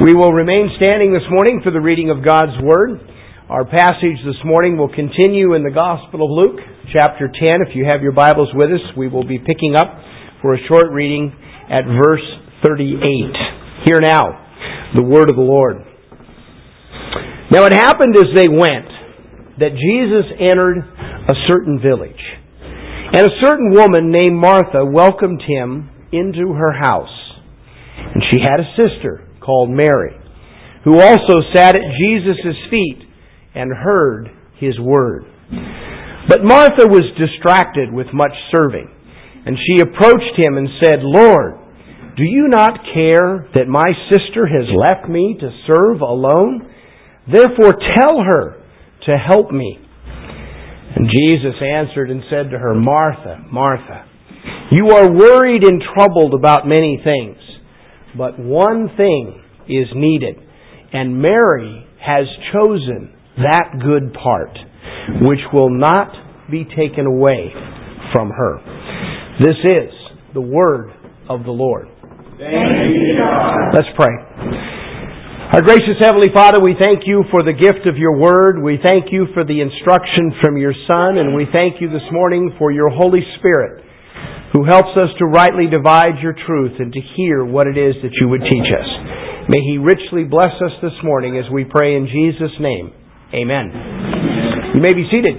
We will remain standing this morning for the reading of God's Word. Our passage this morning will continue in the Gospel of Luke, chapter 10. If you have your Bibles with us, we will be picking up for a short reading at verse 38. Hear now the Word of the Lord. Now it happened as they went that Jesus entered a certain village, and a certain woman named Martha welcomed him into her house. And she had a sister called Mary, who also sat at Jesus' feet and heard His word. But Martha was distracted with much serving, and she approached Him and said, "Lord, do you not care that my sister has left me to serve alone? Therefore tell her to help me." And Jesus answered and said to her, "Martha, Martha, you are worried and troubled about many things, but one thing is needed, and Mary has chosen that good part, which will not be taken away from her." This is the word of the Lord. Thank you, God. Let's pray. Our gracious Heavenly Father, we thank you for the gift of your word. We thank you for the instruction from your Son, and we thank you this morning for your Holy Spirit, who helps us to rightly divide your truth and to hear what it is that you would teach us. May He richly bless us this morning as we pray in Jesus' name. Amen. You may be seated.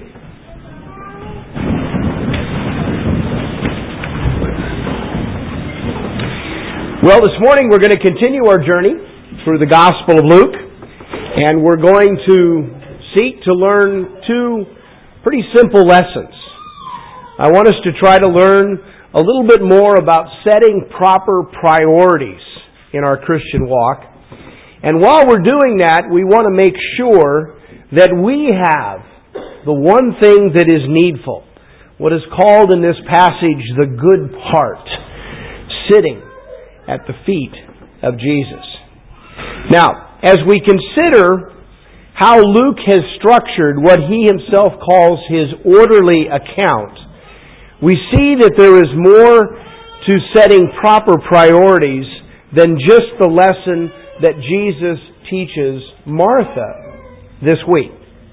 Well, this morning we're going to continue our journey through the Gospel of Luke, and we're going to seek to learn two pretty simple lessons. I want us to try to learn a little bit more about setting proper priorities in our Christian walk. And while we're doing that, we want to make sure that we have the one thing that is needful, what is called in this passage the good part, sitting at the feet of Jesus. Now, as we consider how Luke has structured what he himself calls his orderly account, we see that there is more to setting proper priorities than just the lesson that Jesus teaches Martha this week.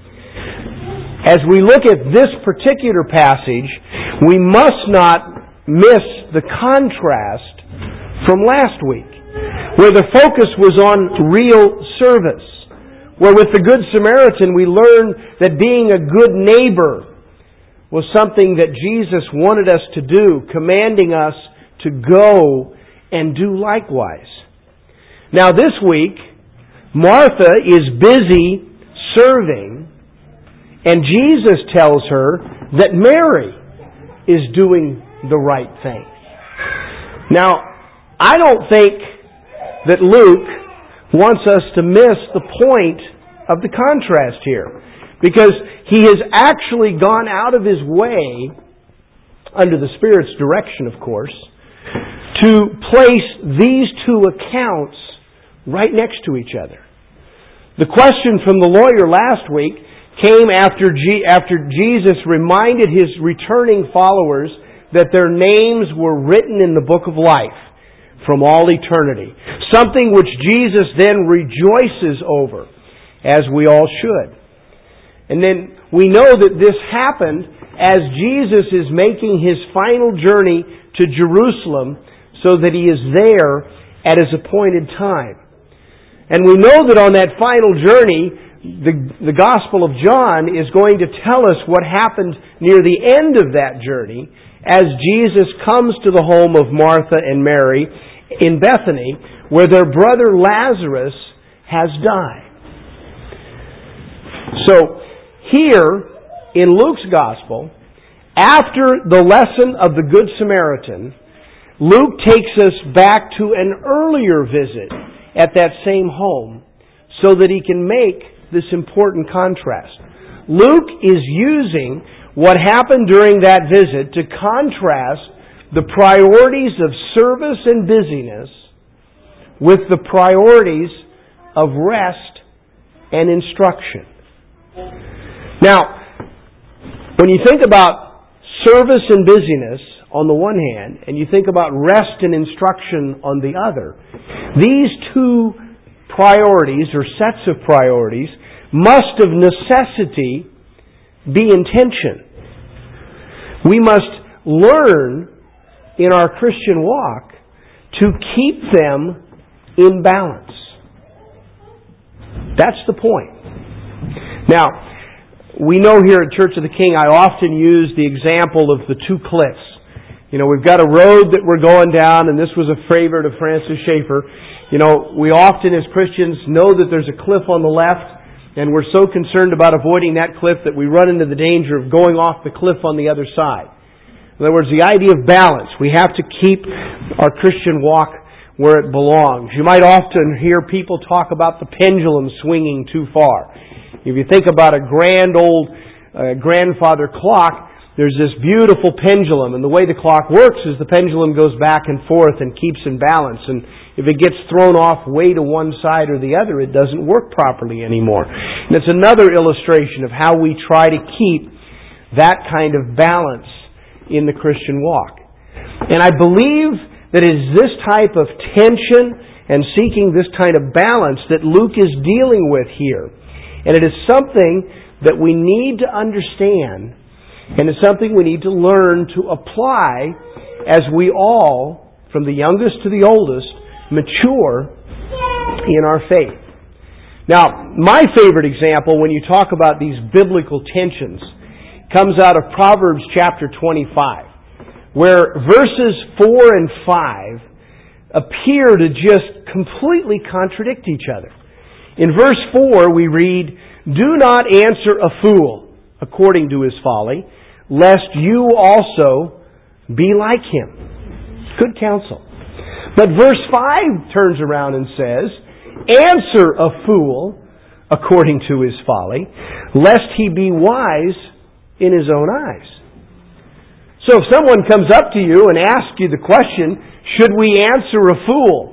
As we look at this particular passage, we must not miss the contrast from last week, where the focus was on real service, where with the Good Samaritan we learned that being a good neighbor was something that Jesus wanted us to do, commanding us to go and do likewise. Now this week, Martha is busy serving, and Jesus tells her that Mary is doing the right thing. Now, I don't think that Luke wants us to miss the point of the contrast here, because he has actually gone out of his way, under the Spirit's direction, of course, to place these two accounts right next to each other. The question from the lawyer last week came after Jesus reminded his returning followers that their names were written in the book of life from all eternity, something which Jesus then rejoices over, as we all should. And then we know that this happened as Jesus is making His final journey to Jerusalem so that He is there at His appointed time. And we know that on that final journey, the Gospel of John is going to tell us what happened near the end of that journey as Jesus comes to the home of Martha and Mary in Bethany, where their brother Lazarus has died. So, here, in Luke's Gospel, after the lesson of the Good Samaritan, Luke takes us back to an earlier visit at that same home so that he can make this important contrast. Luke is using what happened during that visit to contrast the priorities of service and busyness with the priorities of rest and instruction. Now, when you think about service and busyness on the one hand, and you think about rest and instruction on the other, these two priorities or sets of priorities must of necessity be in tension. We must learn in our Christian walk to keep them in balance. That's the point. Now, we know here at Church of the King, I often use the example of the two cliffs. You know, we've got a road that we're going down, and this was a favorite of Francis Schaeffer. You know, we often as Christians know that there's a cliff on the left, and we're so concerned about avoiding that cliff that we run into the danger of going off the cliff on the other side. In other words, the idea of balance. We have to keep our Christian walk where it belongs. You might often hear people talk about the pendulum swinging too far. If you think about a grand old grandfather clock, there's this beautiful pendulum, and the way the clock works is the pendulum goes back and forth and keeps in balance. And if it gets thrown off way to one side or the other, it doesn't work properly anymore. And it's another illustration of how we try to keep that kind of balance in the Christian walk. And I believe that it is this type of tension and seeking this kind of balance that Luke is dealing with here. And it is something that we need to understand, and it's something we need to learn to apply as we all, from the youngest to the oldest, mature in our faith. Now, my favorite example when you talk about these biblical tensions comes out of Proverbs chapter 25, where verses 4 and 5 appear to just completely contradict each other. In verse 4 we read, "Do not answer a fool according to his folly, lest you also be like him." Good counsel. But verse 5 turns around and says, "Answer a fool according to his folly, lest he be wise in his own eyes." So if someone comes up to you and asks you the question, should we answer a fool?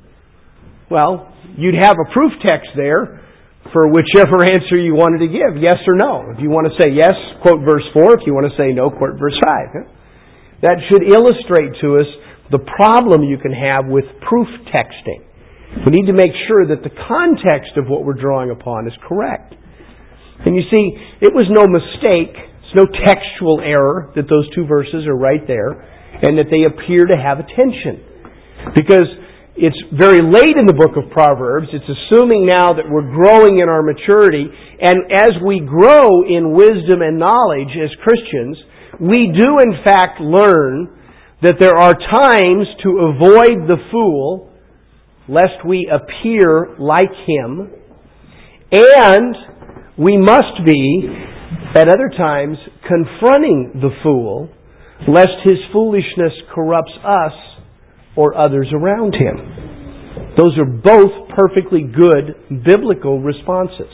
Well, you'd have a proof text there for whichever answer you wanted to give, yes or no. If you want to say yes, quote verse 4. If you want to say no, quote verse 5. That should illustrate to us the problem you can have with proof texting. We need to make sure that the context of what we're drawing upon is correct. And you see, it was no mistake, it's no textual error that those two verses are right there and that they appear to have a tension. Because it's very late in the book of Proverbs, it's assuming now that we're growing in our maturity, and as we grow in wisdom and knowledge as Christians, we do in fact learn that there are times to avoid the fool, lest we appear like him, and we must be, at other times, confronting the fool, lest his foolishness corrupts us or others around him. Those are both perfectly good biblical responses.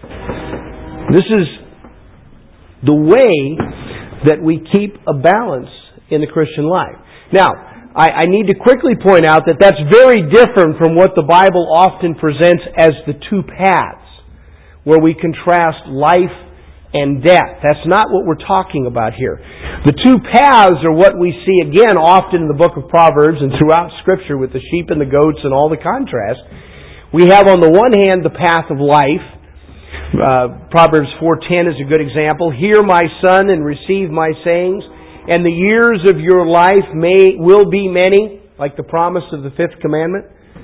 This is the way that we keep a balance in the Christian life. Now, I need to quickly point out that that's very different from what the Bible often presents as the two paths, where we contrast life and death. That's not what we're talking about here. The two paths are what we see again often in the book of Proverbs and throughout Scripture with the sheep and the goats and all the contrast. We have on the one hand the path of life. Proverbs 4:10 is a good example. "Hear, my son, and receive my sayings, and the years of your life will be many," like the promise of the fifth commandment.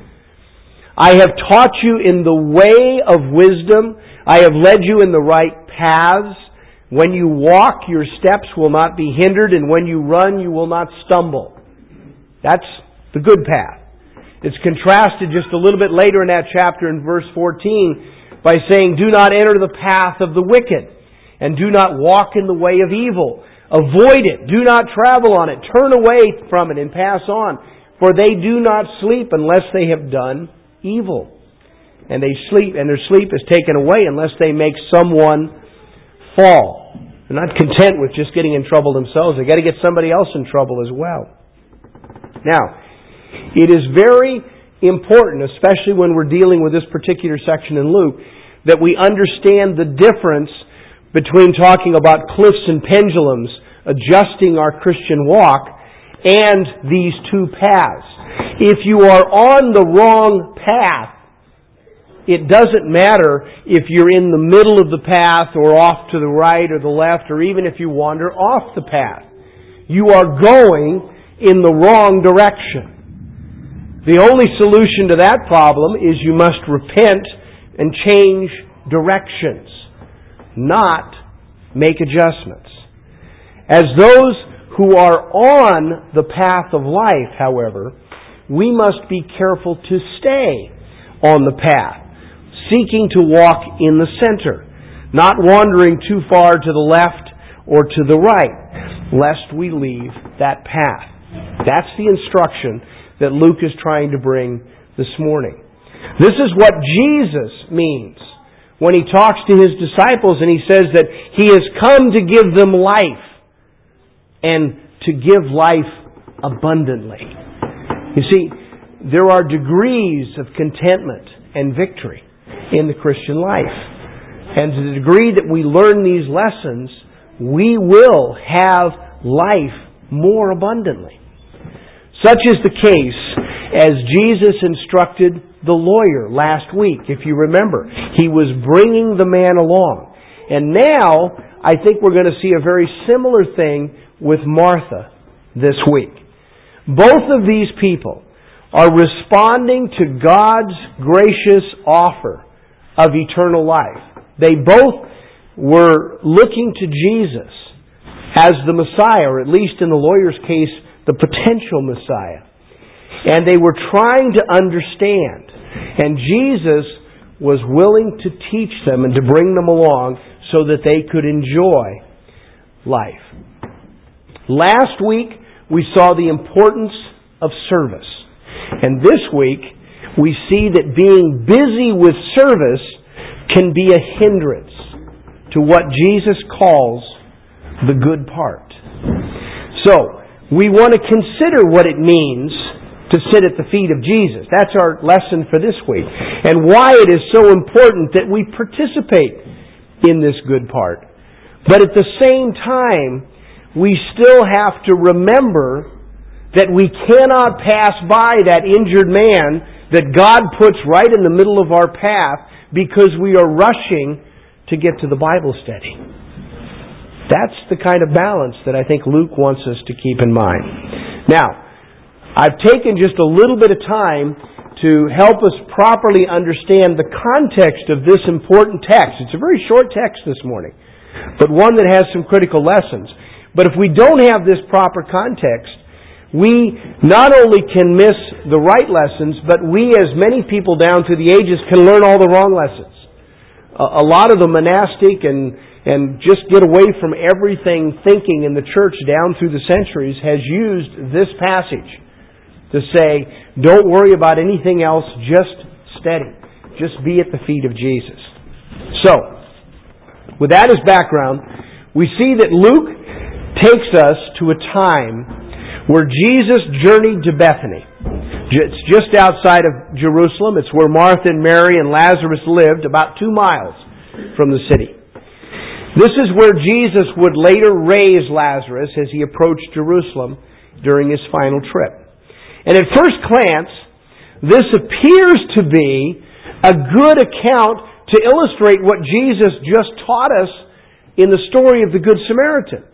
"I have taught you in the way of wisdom. I have led you in the right paths. When you walk, your steps will not be hindered, and when you run, you will not stumble." That's the good path. It's contrasted just a little bit later in that chapter in verse 14 by saying, "Do not enter the path of the wicked, and do not walk in the way of evil. Avoid it. Do not travel on it. Turn away from it and pass on. For they do not sleep unless they have done evil. And they sleep, and their sleep is taken away unless they make someone fall." They're not content with just getting in trouble themselves. They've got to get somebody else in trouble as well. Now, it is very important, especially when we're dealing with this particular section in Luke, that we understand the difference between talking about cliffs and pendulums, adjusting our Christian walk, and these two paths. If you are on the wrong path, it doesn't matter if you're in the middle of the path or off to the right or the left, or even if you wander off the path. You are going in the wrong direction. The only solution to that problem is you must repent and change directions, not make adjustments. As those who are on the path of life, however, we must be careful to stay on the path, seeking to walk in the center, not wandering too far to the left or to the right, lest we leave that path. That's the instruction that Luke is trying to bring this morning. This is what Jesus means when He talks to His disciples and He says that He has come to give them life, and to give life abundantly. You see, there are degrees of contentment and victory in the Christian life. And to the degree that we learn these lessons, we will have life more abundantly. Such is the case as Jesus instructed the lawyer last week. If you remember, He was bringing the man along. And now, I think we're going to see a very similar thing with Martha this week. Both of these people are responding to God's gracious offer of eternal life. They both were looking to Jesus as the Messiah, or at least in the lawyer's case, the potential Messiah. And they were trying to understand. And Jesus was willing to teach them and to bring them along so that they could enjoy life. Last week, we saw the importance of service. And this week, we see that being busy with service can be a hindrance to what Jesus calls the good part. So, we want to consider what it means to sit at the feet of Jesus. That's our lesson for this week. And why it is so important that we participate in this good part. But at the same time, we still have to remember that we cannot pass by that injured man that God puts right in the middle of our path because we are rushing to get to the Bible study. That's the kind of balance that I think Luke wants us to keep in mind. Now, I've taken just a little bit of time to help us properly understand the context of this important text. It's a very short text this morning, but one that has some critical lessons. But if we don't have this proper context, we not only can miss the right lessons, but we, as many people down through the ages, can learn all the wrong lessons. A lot of the monastic and just get away from everything thinking in the church down through the centuries has used this passage to say, don't worry about anything else, just steady. Just be at the feet of Jesus. So, with that as background, we see that Luke takes us to a time where Jesus journeyed to Bethany. It's just outside of Jerusalem. It's where Martha and Mary and Lazarus lived, about 2 miles from the city. This is where Jesus would later raise Lazarus as he approached Jerusalem during his final trip. And at first glance, this appears to be a good account to illustrate what Jesus just taught us in the story of the Good Samaritan.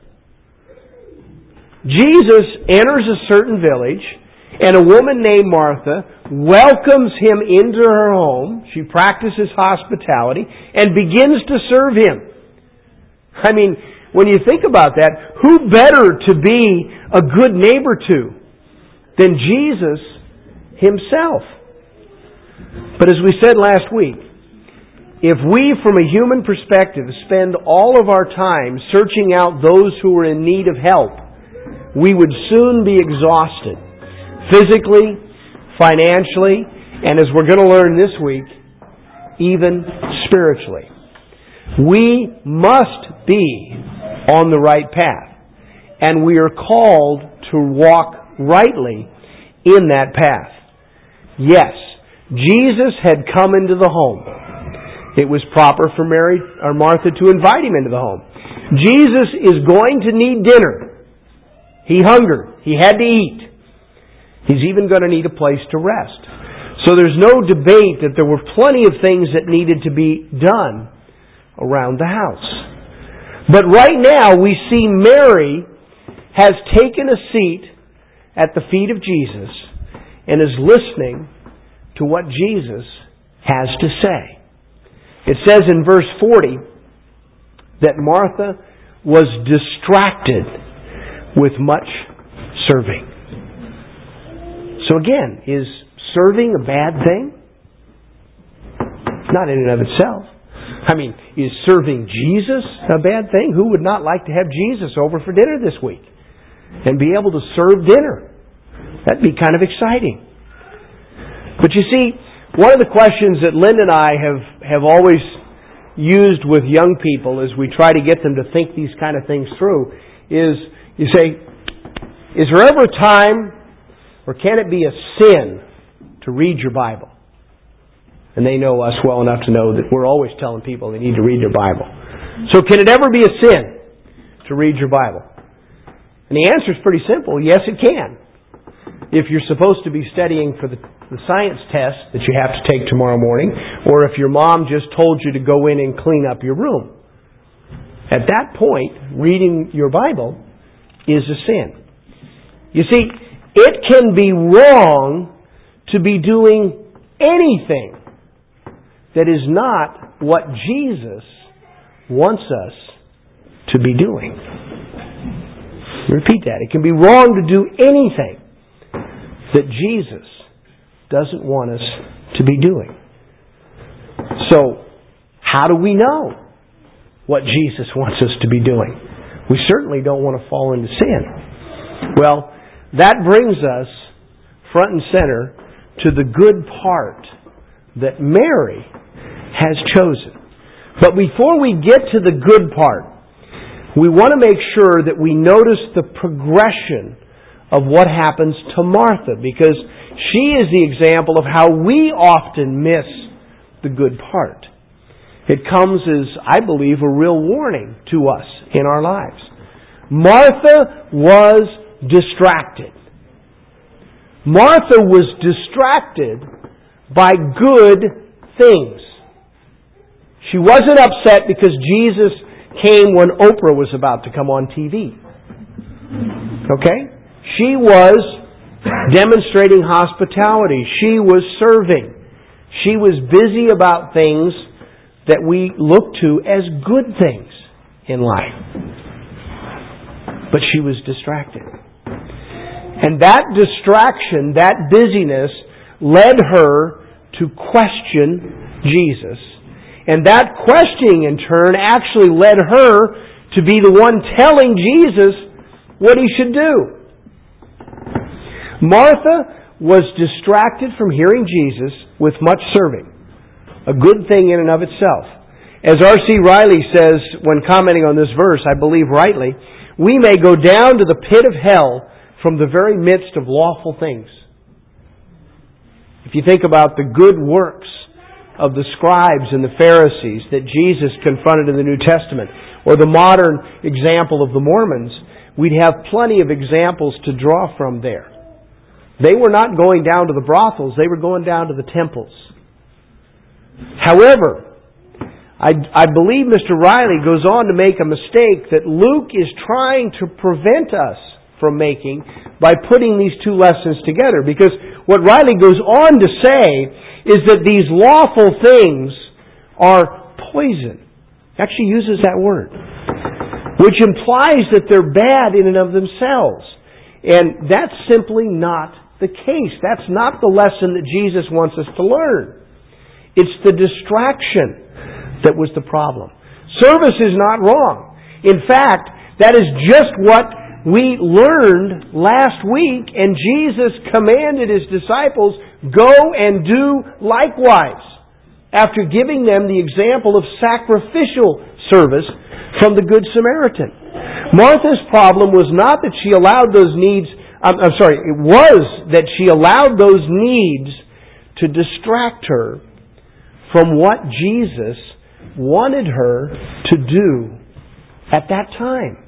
Jesus enters a certain village, and a woman named Martha welcomes him into her home. She practices hospitality and begins to serve him. I mean, when you think about that, who better to be a good neighbor to than Jesus Himself? But as we said last week, if we, from a human perspective, spend all of our time searching out those who are in need of help, we would soon be exhausted, physically, financially, and as we're going to learn this week, even spiritually. We must be on the right path, and we are called to walk rightly in that path. Yes, Jesus had come into the home. It was proper for Mary or Martha to invite Him into the home. Jesus is going to need dinner. He hungered. He had to eat. He's even going to need a place to rest. So there's no debate that there were plenty of things that needed to be done around the house. But right now we see Mary has taken a seat at the feet of Jesus and is listening to what Jesus has to say. It says in verse 40 that Martha was distracted with much serving. So again, is serving a bad thing? Not in and of itself. I mean, is serving Jesus a bad thing? Who would not like to have Jesus over for dinner this week and be able to serve dinner? That'd be kind of exciting. But you see, one of the questions that Lynn and I have always used with young people as we try to get them to think these kind of things through is, you say, is there ever a time, or can it be a sin to read your Bible? And they know us well enough to know that we're always telling people they need to read their Bible. So can it ever be a sin to read your Bible? And the answer is pretty simple. Yes, it can. If you're supposed to be studying for the science test that you have to take tomorrow morning, or if your mom just told you to go in and clean up your room. At that point, reading your Bible is a sin. You see, it can be wrong to be doing anything that is not what Jesus wants us to be doing. Repeat that. It can be wrong to do anything that Jesus doesn't want us to be doing. So, how do we know what Jesus wants us to be doing? We certainly don't want to fall into sin. Well, that brings us front and center to the good part that Mary has chosen. But before we get to the good part, we want to make sure that we notice the progression of what happens to Martha, because she is the example of how we often miss the good part. It comes as, I believe, a real warning to us in our lives. Martha was distracted. Martha was distracted by good things. She wasn't upset because Jesus came when Oprah was about to come on TV. Okay? She was demonstrating hospitality. She was serving. She was busy about things that we look to as good things in life. But she was distracted. And that distraction, that busyness, led her to question Jesus. And that questioning, in turn, actually led her to be the one telling Jesus what he should do. Martha was distracted from hearing Jesus with much serving. A good thing in and of itself. As R.C. Riley says when commenting on this verse, I believe rightly, we may go down to the pit of hell from the very midst of lawful things. If you think about the good works of the scribes and the Pharisees that Jesus confronted in the New Testament, or the modern example of the Mormons, we'd have plenty of examples to draw from there. They were not going down to the brothels, they were going down to the temples. However, I believe Mr. Riley goes on to make a mistake that Luke is trying to prevent us from making by putting these two lessons together. Because what Riley goes on to say is that these lawful things are poison. He actually uses that word. Which implies that they're bad in and of themselves. And that's simply not the case. That's not the lesson that Jesus wants us to learn. It's the distraction that was the problem. Service is not wrong. In fact, that is just what we learned last week, and Jesus commanded His disciples, go and do likewise, after giving them the example of sacrificial service from the Good Samaritan. Martha's problem was not that she allowed those needs, it was that she allowed those needs to distract her from what Jesus wanted her to do at that time.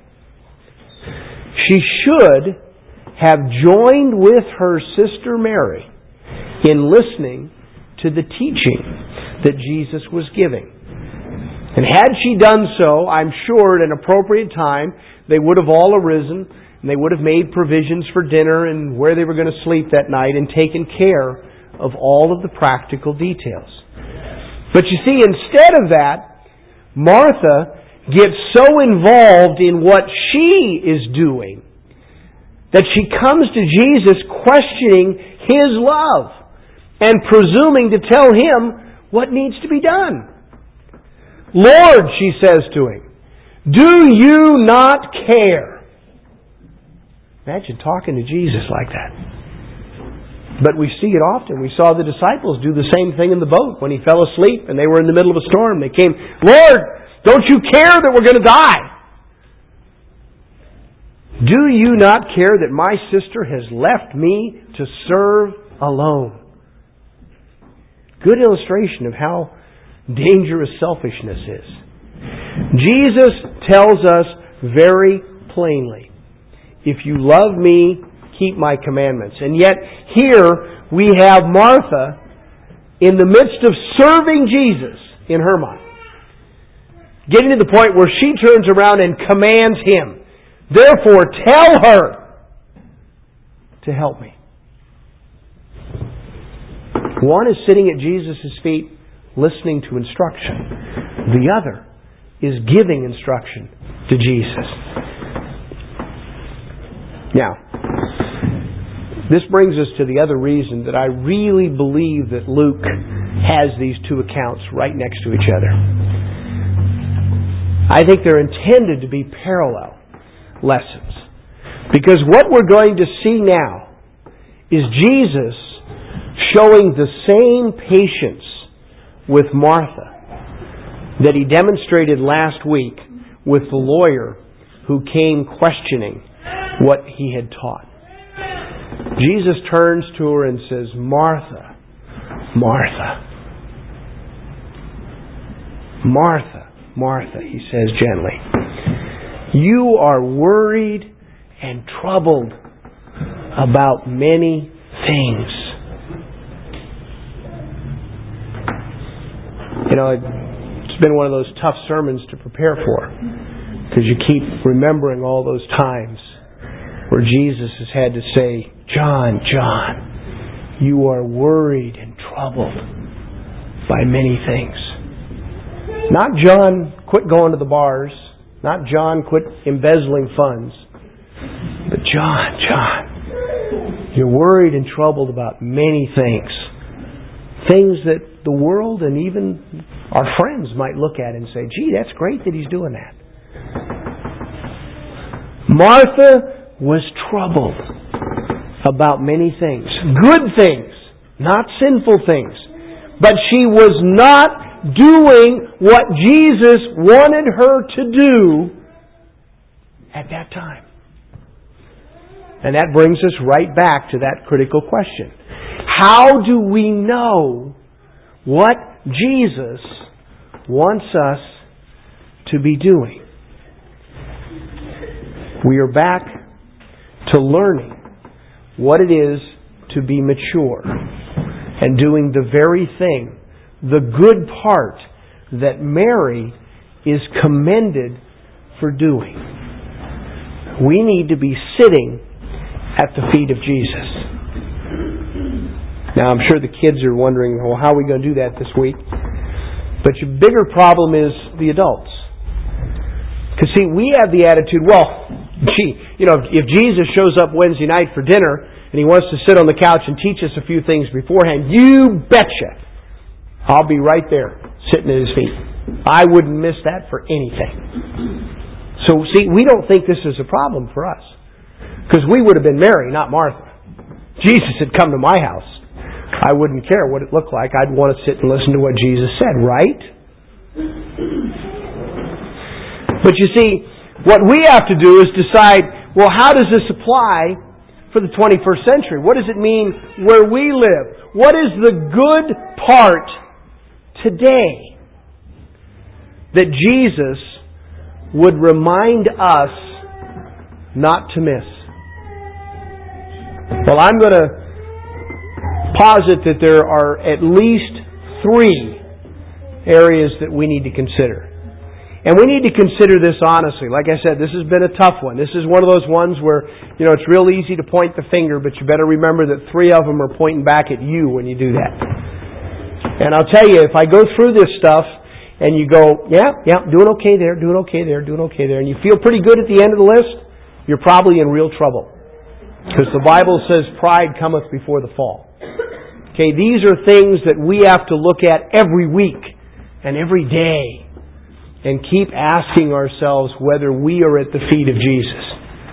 She should have joined with her sister Mary in listening to the teaching that Jesus was giving. And had she done so, I'm sure at an appropriate time, they would have all arisen and they would have made provisions for dinner and where they were going to sleep that night and taken care of all of the practical details. But you see, instead of that, Martha gets so involved in what she is doing that she comes to Jesus questioning His love and presuming to tell Him what needs to be done. Lord, she says to Him, do you not care? Imagine talking to Jesus like that. But we see it often. We saw the disciples do the same thing in the boat when He fell asleep and they were in the middle of a storm. They came, Lord, don't you care that we're going to die? Do you not care that my sister has left me to serve alone? Good illustration of how dangerous selfishness is. Jesus tells us very plainly, if you love me, keep my commandments. And yet here we have Martha in the midst of serving Jesus in her mind, getting to the point where she turns around and commands Him, therefore tell her to help me. One is sitting at Jesus' feet listening to instruction. The other is giving instruction to Jesus. Now, this brings us to the other reason that I really believe that Luke has these two accounts right next to each other. I think they're intended to be parallel lessons. Because what we're going to see now is Jesus showing the same patience with Martha that He demonstrated last week with the lawyer who came questioning what He had taught. Jesus turns to her and says, Martha, Martha, Martha, Martha, He says gently, you are worried and troubled about many things. You know, it's been one of those tough sermons to prepare for, because you keep remembering all those times where Jesus has had to say, John, John, you are worried and troubled by many things. Not John, quit going to the bars. Not John, quit embezzling funds. But John, John, you're worried and troubled about many things. Things that the world and even our friends might look at and say, gee, that's great that he's doing that. Martha was troubled about many things. Good things, not sinful things. But she was not doing what Jesus wanted her to do at that time. And that brings us right back to that critical question. How do we know what Jesus wants us to be doing? We are back to learning what it is to be mature and doing the very thing, the good part that Mary is commended for doing. We need to be sitting at the feet of Jesus. Now, I'm sure the kids are wondering, well, how are we going to do that this week? But your bigger problem is the adults. Because, see, we have the attitude, well, gee, you know, if Jesus shows up Wednesday night for dinner and He wants to sit on the couch and teach us a few things beforehand, you betcha I'll be right there sitting at His feet. I wouldn't miss that for anything. So, see, we don't think this is a problem for us. Because we would have been Mary, not Martha. Jesus had come to my house. I wouldn't care what it looked like. I'd want to sit and listen to what Jesus said, right? But you see, what we have to do is decide, well, how does this apply for the 21st century? What does it mean where we live? What is the good part today that Jesus would remind us not to miss? Well, I'm going to posit that there are at least 3 areas that we need to consider. And we need to consider this honestly. Like I said, this has been a tough one. This is one of those ones where, it's real easy to point the finger, but you better remember that 3 of them are pointing back at you when you do that. And I'll tell you, if I go through this stuff and you go, yeah, doing okay there, and you feel pretty good at the end of the list, you're probably in real trouble. Because the Bible says pride cometh before the fall. Okay, these are things that we have to look at every week and every day and keep asking ourselves whether we are at the feet of Jesus.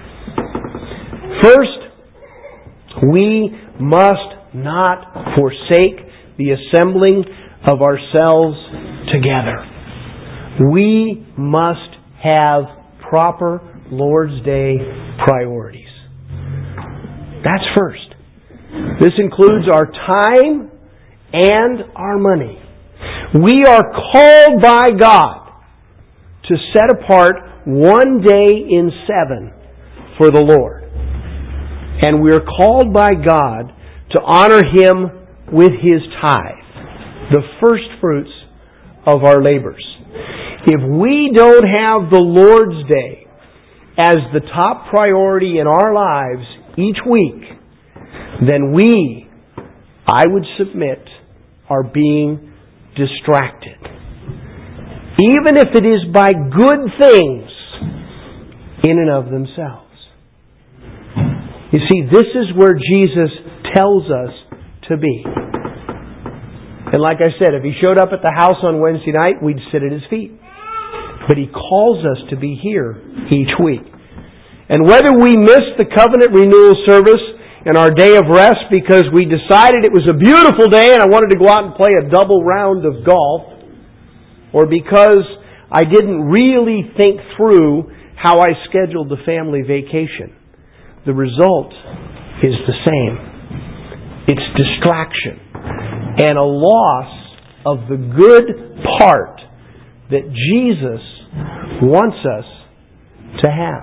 First, we must not forsake the assembling of ourselves together. We must have proper Lord's Day priorities. That's first. This includes our time and our money. We are called by God to set apart one day in 7 for the Lord. And we are called by God to honor Him with His tithe, the first fruits of our labors. If we don't have the Lord's Day as the top priority in our lives each week, then we, I would submit, are being distracted. Even if it is by good things in and of themselves. You see, this is where Jesus tells us to be. And like I said, if He showed up at the house on Wednesday night, we'd sit at His feet. But He calls us to be here each week. And whether we miss the covenant renewal service and our day of rest because we decided it was a beautiful day and I wanted to go out and play a double round of golf, or because I didn't really think through how I scheduled the family vacation, the result is the same. It's distraction and a loss of the good part that Jesus wants us to have.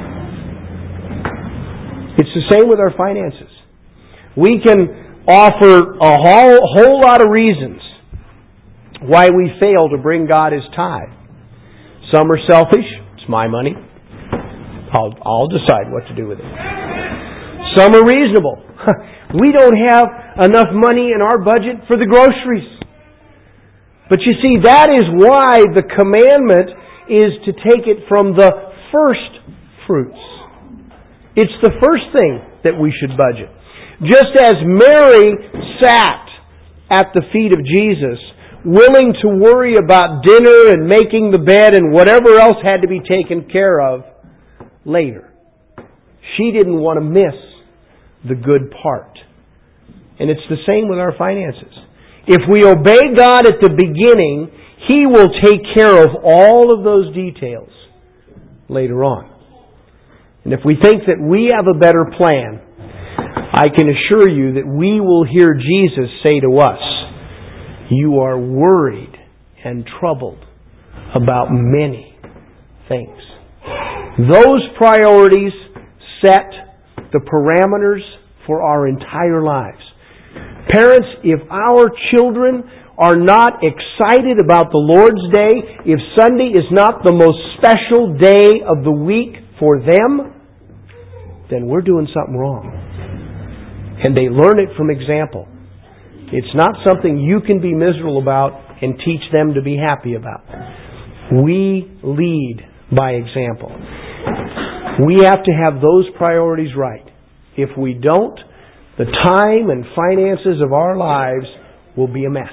It's the same with our finances. We can offer a whole lot of reasons why we fail to bring God His tithe. Some are selfish. It's my money. I'll decide what to do with it. Some are reasonable. We don't have enough money in our budget for the groceries. But you see, that is why the commandment is to take it from the first fruits. It's the first thing that we should budget. Just as Mary sat at the feet of Jesus, willing to worry about dinner and making the bed and whatever else had to be taken care of later. She didn't want to miss the good part. And it's the same with our finances. If we obey God at the beginning, He will take care of all of those details later on. And if we think that we have a better plan, I can assure you that we will hear Jesus say to us, "You are worried and troubled about many things." Those priorities set the parameters for our entire lives. Parents, if our children are not excited about the Lord's Day, if Sunday is not the most special day of the week for them, then we're doing something wrong. And they learn it from example. It's not something you can be miserable about and teach them to be happy about. We lead by example. We have to have those priorities right. If we don't, the time and finances of our lives will be a mess.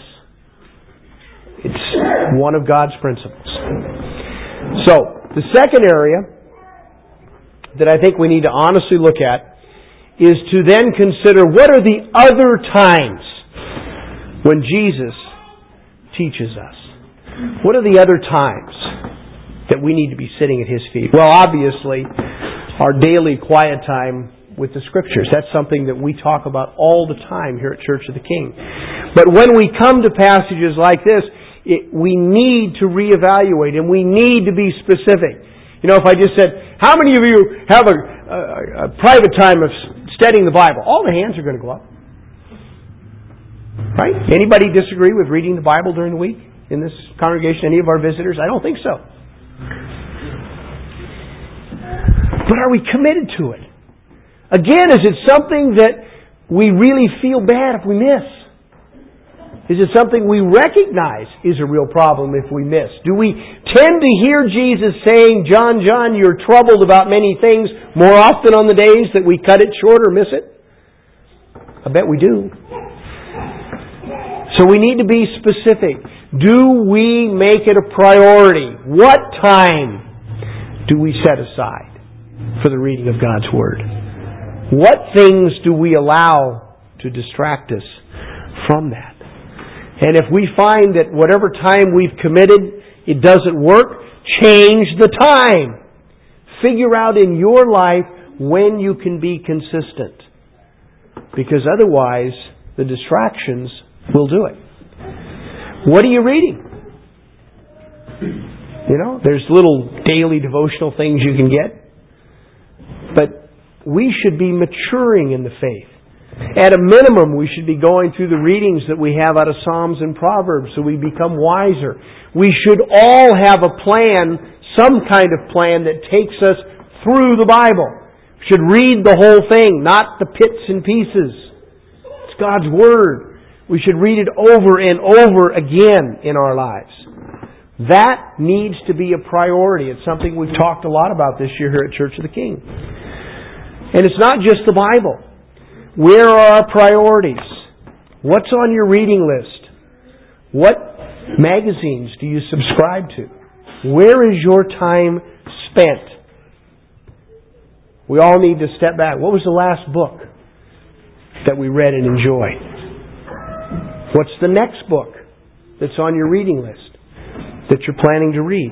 It's one of God's principles. So, the second area that I think we need to honestly look at is to then consider what are the other times when Jesus teaches us. What are the other times that we need to be sitting at His feet? Well, obviously, our daily quiet time with the Scriptures. That's something that we talk about all the time here at Church of the King. But when we come to passages like this, we need to reevaluate and we need to be specific. You know, if I just said, how many of you have a private time of studying the Bible? All the hands are going to go up. Right? Anybody disagree with reading the Bible during the week in this congregation? Any of our visitors? I don't think so. But are we committed to it? Again, is it something that we really feel bad if we miss? Is it something we recognize is a real problem if we miss? Do we tend to hear Jesus saying, John, John, you're troubled about many things more often on the days that we cut it short or miss it? I bet we do. So we need to be specific. Do we make it a priority? What time do we set aside for the reading of God's Word? What things do we allow to distract us from that? And if we find that whatever time we've committed, it doesn't work, change the time. Figure out in your life when you can be consistent. Because otherwise, the distractions will do it. What are you reading? You know, there's little daily devotional things you can get. But we should be maturing in the faith. At a minimum, we should be going through the readings that we have out of Psalms and Proverbs so we become wiser. We should all have a plan, some kind of plan that takes us through the Bible. We should read the whole thing, not the bits and pieces. It's God's Word. We should read it over and over again in our lives. That needs to be a priority. It's something we've talked a lot about this year here at Church of the King. And it's not just the Bible. Where are our priorities? What's on your reading list? What magazines do you subscribe to? Where is your time spent? We all need to step back. What was the last book that we read and enjoyed? What's the next book that's on your reading list that you're planning to read?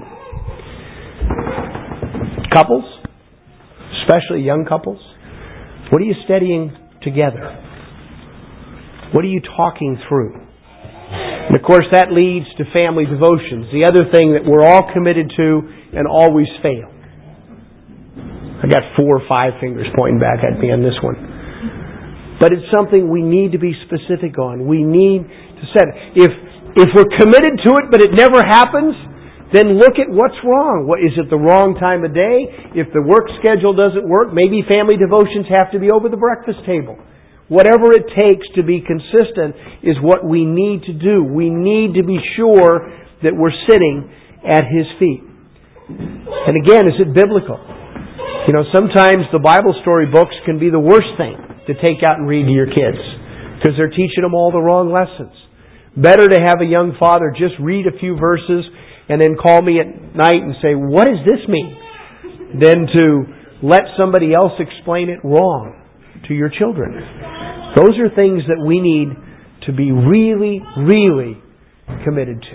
Couples, especially young couples, what are you studying together? What are you talking through? And of course that leads to family devotions, the other thing that we're all committed to and always fail. I got 4 or 5 fingers pointing back at me on this one. But it's something we need to be specific on. We need to set it. If we're committed to it but it never happens, then look at what's wrong. What, is it the wrong time of day? If the work schedule doesn't work, maybe family devotions have to be over the breakfast table. Whatever it takes to be consistent is what we need to do. We need to be sure that we're sitting at His feet. And again, is it biblical? You know, sometimes the Bible story books can be the worst thing to take out and read to your kids because they're teaching them all the wrong lessons. Better to have a young father just read a few verses and then call me at night and say, what does this mean? Than to let somebody else explain it wrong to your children. Those are things that we need to be really, really committed to.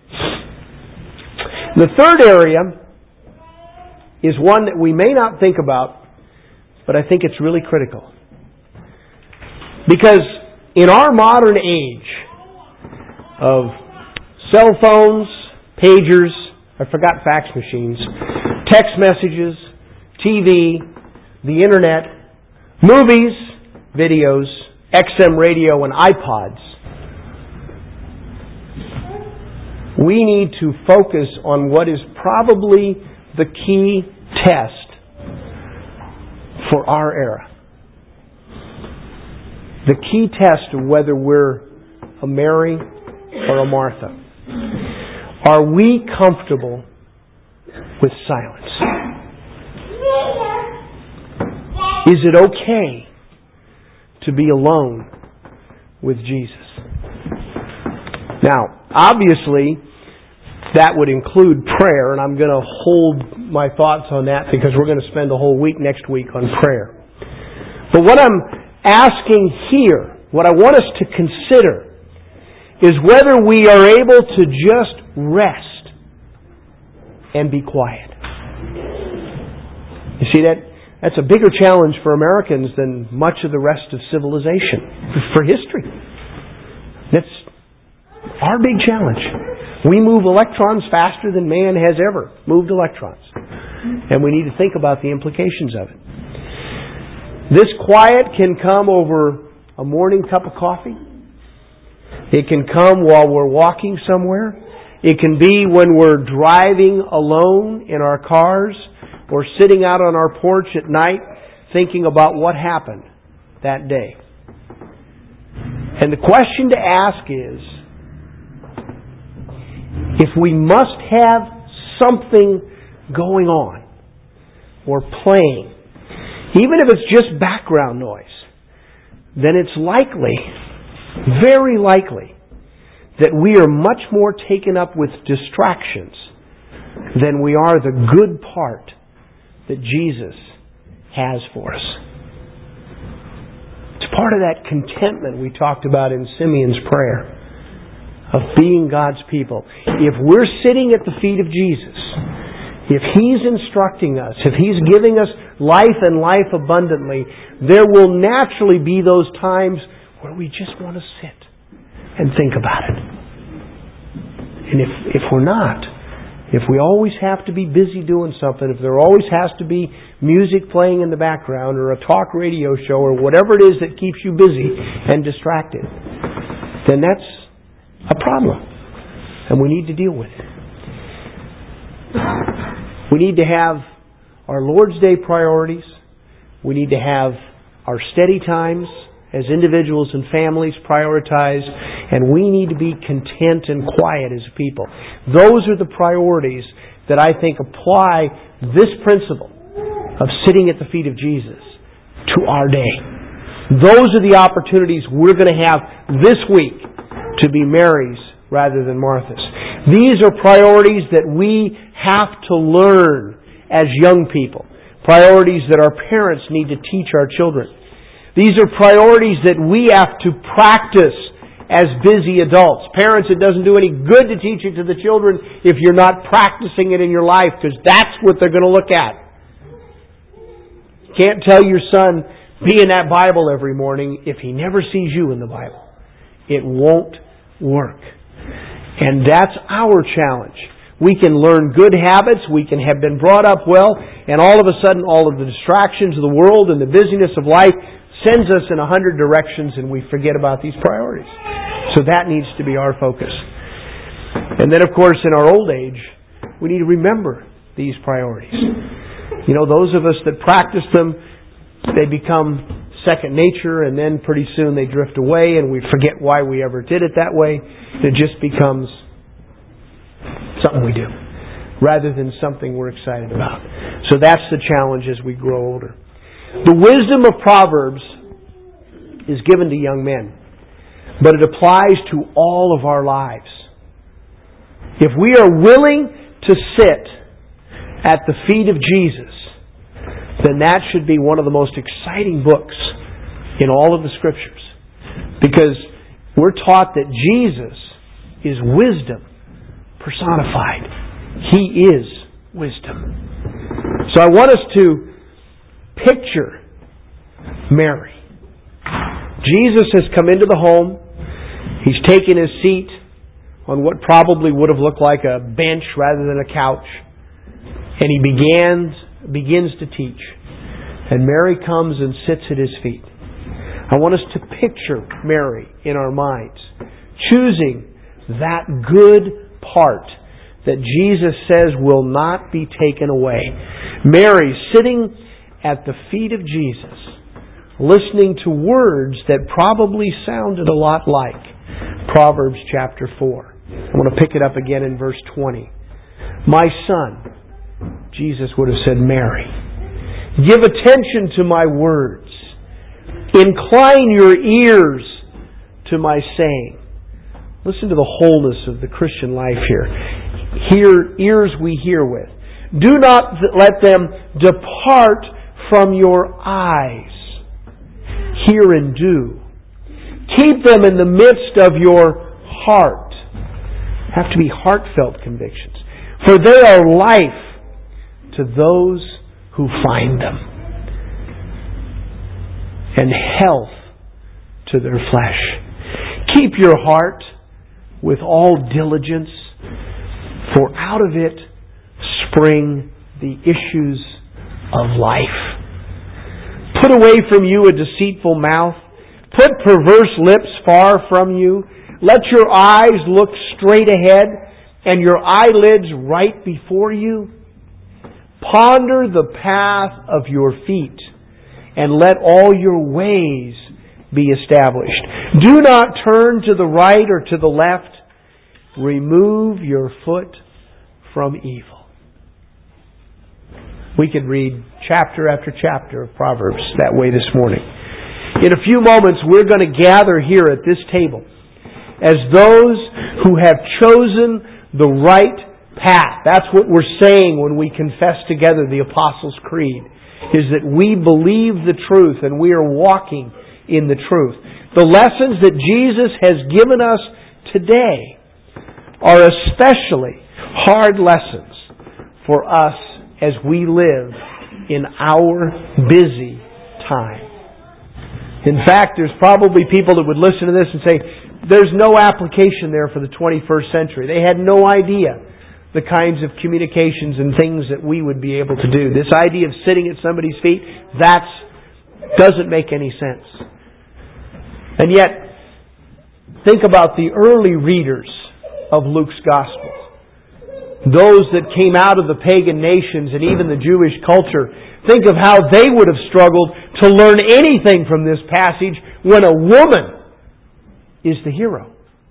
The third area is one that we may not think about, but I think it's really critical. Because in our modern age of cell phones, pagers, I forgot fax machines, text messages, TV, the Internet, movies, videos, XM radio, and iPods, we need to focus on what is probably the key test for our era. The key test of whether we're a Mary or a Martha. Are we comfortable with silence? Is it okay to be alone with Jesus? Now, obviously, that would include prayer, and I'm going to hold my thoughts on that because we're going to spend a whole week next week on prayer. But what I'm asking here, what I want us to consider, is whether we are able to just rest and be quiet. You see, that's a bigger challenge for Americans than much of the rest of civilization, for history. That's our big challenge. We move electrons faster than man has ever moved electrons. And we need to think about the implications of it. This quiet can come over a morning cup of coffee. It can come while we're walking somewhere. It can be when we're driving alone in our cars or sitting out on our porch at night thinking about what happened that day. And the question to ask is, if we must have something going on or playing, even if it's just background noise, then it's likely, very likely, that we are much more taken up with distractions than we are the good part that Jesus has for us. It's part of that contentment we talked about in Simeon's prayer of being God's people. If we're sitting at the feet of Jesus, if He's instructing us, if He's giving us life and life abundantly, there will naturally be those times where we just want to sit and think about it. And if we're not, if we always have to be busy doing something, if there always has to be music playing in the background or a talk radio show or whatever it is that keeps you busy and distracted, then that's a problem. And we need to deal with it. We need to have our Lord's Day priorities. We need to have our steady times as individuals and families prioritized. And we need to be content and quiet as a people. Those are the priorities that I think apply this principle of sitting at the feet of Jesus to our day. Those are the opportunities we're going to have this week to be Mary's rather than Martha's. These are priorities that we have to learn as young people. Priorities that our parents need to teach our children. These are priorities that we have to practice as busy adults. Parents, it doesn't do any good to teach it to the children if you're not practicing it in your life, because that's what they're going to look at. You can't tell your son, be in that Bible every morning, if he never sees you in the Bible. It won't work. And that's our challenge. We can learn good habits, we can have been brought up well, and all of a sudden all of the distractions of the world and the busyness of life sends us in 100 directions and we forget about these priorities. So that needs to be our focus. And then of course in our old age, we need to remember these priorities. You know, those of us that practice them, they become second nature, and then pretty soon they drift away and we forget why we ever did it that way. It just becomes something we do rather than something we're excited about. So that's the challenge as we grow older. The wisdom of Proverbs is given to young men, but it applies to all of our lives. If we are willing to sit at the feet of Jesus, then that should be one of the most exciting books in all of the Scriptures. Because we're taught that Jesus is wisdom personified. He is wisdom. So I want us to picture Mary. Jesus has come into the home. He's taken his seat on what probably would have looked like a bench rather than a couch. And he begins to teach. And Mary comes and sits at his feet. I want us to picture Mary in our minds, choosing that good part that Jesus says will not be taken away. Mary sitting at the feet of Jesus, listening to words that probably sounded a lot like Proverbs chapter 4. I want to pick it up again in verse 20. My son, Jesus would have said, Mary, give attention to my words. Incline your ears to my saying. Listen to the wholeness of the Christian life here. Ears we hear with. Do not let them depart from your eyes. Hear and do. Keep them in the midst of your heart. Have to be heartfelt convictions. For they are life to those who find them, and health to their flesh. Keep your heart with all diligence, for out of it spring the issues of life. Put away from you a deceitful mouth. Put perverse lips far from you. Let your eyes look straight ahead and your eyelids right before you. Ponder the path of your feet and let all your ways be established. Do not turn to the right or to the left. Remove your foot from evil. We could read chapter after chapter of Proverbs that way this morning. In a few moments, we're going to gather here at this table as those who have chosen the right path. That's what we're saying when we confess together the Apostles' Creed, is that we believe the truth and we are walking in the truth. The lessons that Jesus has given us today are especially hard lessons for us as we live in our busy time. In fact, there's probably people that would listen to this and say, there's no application there for the 21st century. They had no idea the kinds of communications and things that we would be able to do. This idea of sitting at somebody's feet, that doesn't make any sense. And yet, think about the early readers of Luke's Gospel. Those that came out of the pagan nations and even the Jewish culture. Think of how they would have struggled to learn anything from this passage when a woman is the hero.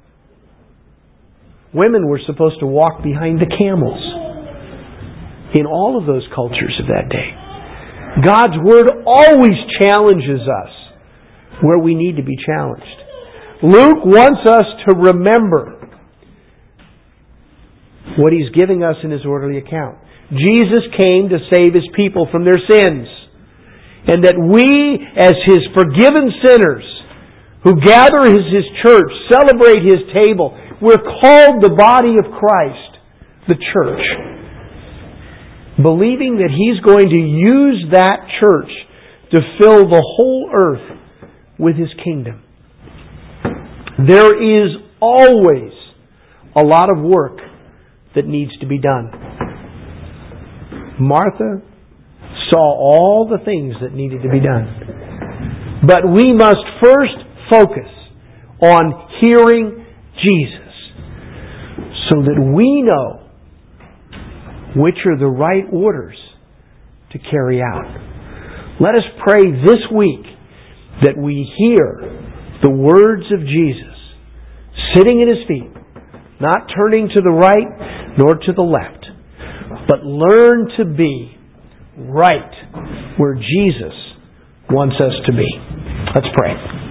Women were supposed to walk behind the camels in all of those cultures of that day. God's Word always challenges us where we need to be challenged. Luke wants us to remember what He's giving us in His orderly account. Jesus came to save His people from their sins. And that we, as His forgiven sinners, who gather as His church, celebrate His table, we're called the body of Christ, the church. Believing that He's going to use that church to fill the whole earth with His kingdom. There is always a lot of work that needs to be done. Martha saw all the things that needed to be done. But we must first focus on hearing Jesus so that we know which are the right orders to carry out. Let us pray this week that we hear the words of Jesus sitting at His feet, not turning to the right nor to the left, but learn to be right where Jesus wants us to be. Let's pray.